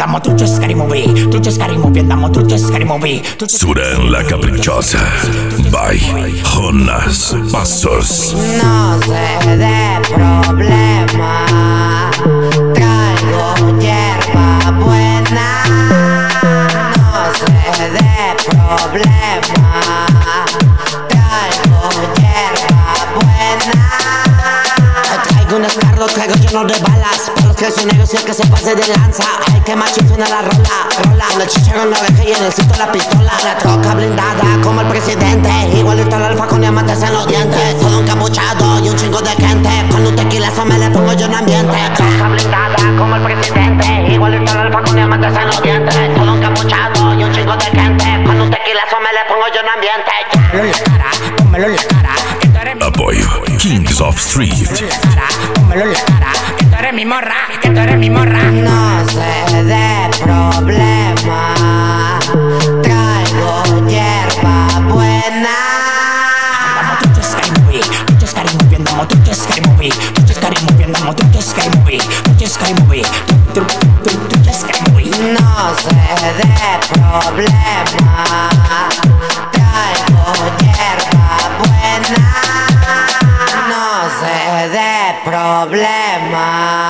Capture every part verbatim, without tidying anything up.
andiamo tu c'è scary movie, tu c'è scary movie, andiamo tu c'è scary movie. Suren la caprichosa, by Jonas Passos. No sé de problema, traigo hierba buena. No sé de problema, traigo hierba buena. Traigo un escarro, traigo lleno de balas. Para los que son negros y el que se pase de lanza. Ay, que machín suena la rola, rola. En el chichero en la oreja y en el cinto la pistola. La troca blindada como el presidente. Igualito al alfa con diamantes en los dientes. Todo encapuchado y un chingo de gente. Con un tequilazo me le pongo yo en ambiente. Troca blindada como el presidente. Igualito al alfa con diamantes en los dientes. Todo encapuchado y un chingo de gente. Con un tequilazo me le pongo yo en ambiente. Pónmelo en la cara, pónmelo en la cara. Que tú eres mi Apoyo Kings of Street. Pónmelo en la cara, que tú eres mi morra, que tú eres mi morra. No sé de problema, traigo hierba buena. Andamos tu c'è scary movie, tu c'è scary movie, andamos tu c'è scary movie, tu c'è scary movie, andamos tu c'è scary movie, tu c'è scary movie, tu tu tu tu c'è scary movie. No sé de problema, traigo hierba buena. No sé de problema,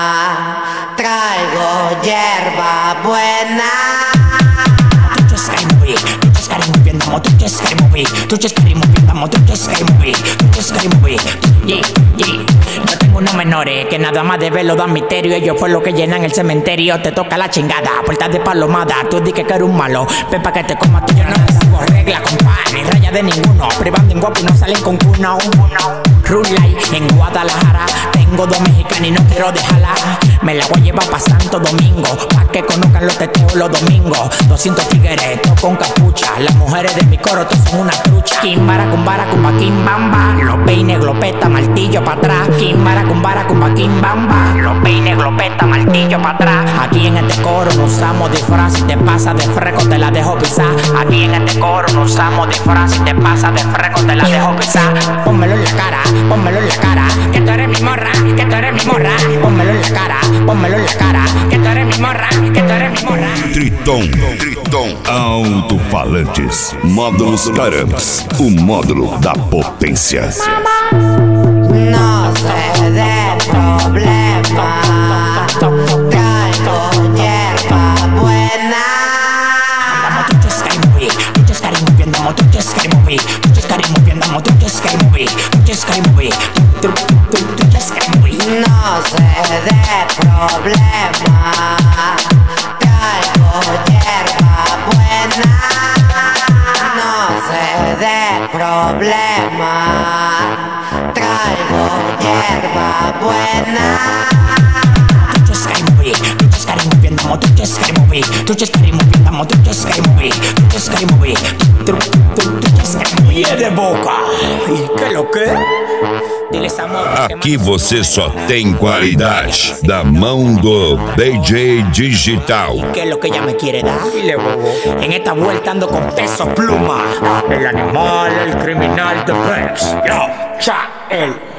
traigo hierba buena. Tu c'è scary movie, tu c'è scary movie, andamos tu c'è scary movie, tu c'è scary movie, andamos tu c'è scary movie, tu c'è scary movie. Yeah, yeah. Yo tengo unos menores que nada más de verlo dan misterio. Ellos fue lo que llenan el cementerio. Te toca la chingada, puertas de palomada. Tú di que eres un malo, ven pa' que te coma tú. Yo no les hago regla, compa, ni raya de ninguno. Privando en guapo y no salen con cuno. Rule Light en Guadalajara. Tengo dos mexicanas y no quiero dejarla. Me la voy a llevar pa' Santo Domingo, pa' que conozcan los teteos los domingos. doscientos tigres, todos con capucha. Las mujeres de mi coro, todos son una trucha. Kimbara, kumbara, kumba, kimbamba. Los peines, glopeta, martillo pa' atrás. Kimbara, kumbara, kumba, kimbamba. Los peines, glopeta, martillo pa' atrás. Aquí en este coro no usamos disfraz. Si te pasa de freco te la dejo pisar. Aquí en este coro no usamos disfraz. Si te pasa de freco te la dejo pisar. Pónmelo en la cara, pónmelo en la cara. Que tú eres mi morra, que tú eres mi morra. Pónmelo en la cara, pónmelo en la cara. Que tú eres mi morra, que tú eres mi morra. Triton, Triton, alto-falantes, módulos Carams, o módulo da potência. No sé de problema, traigo hierba buena. Andamos tu c'è scary movie, tu c'è scary movie, andamos tu c'è scary movie, tu c'è scary movie, andamos tu c'è scary movie, tu c'è scary movie, tu tu tu tu c'è scary movie. No sé de problema, traigo hierba buena. No sé de problema, traigo hierba buena. Tu c'è scary movie, tu c'è scary movie, andamos tu c'è scary movie, tu c'è scary movie, andamos tu c'è scary movie, tu c'è scary movie, tu tu tu c'è scary movie. E de boca, e que lo que? Aqui você só tem qualidade da mão do D J Digital. ¿Qué es lo que ella me quiere dar? En esta vuelta ando con Peso Pluma, el animal, el criminal de Pex. Yo, cha, el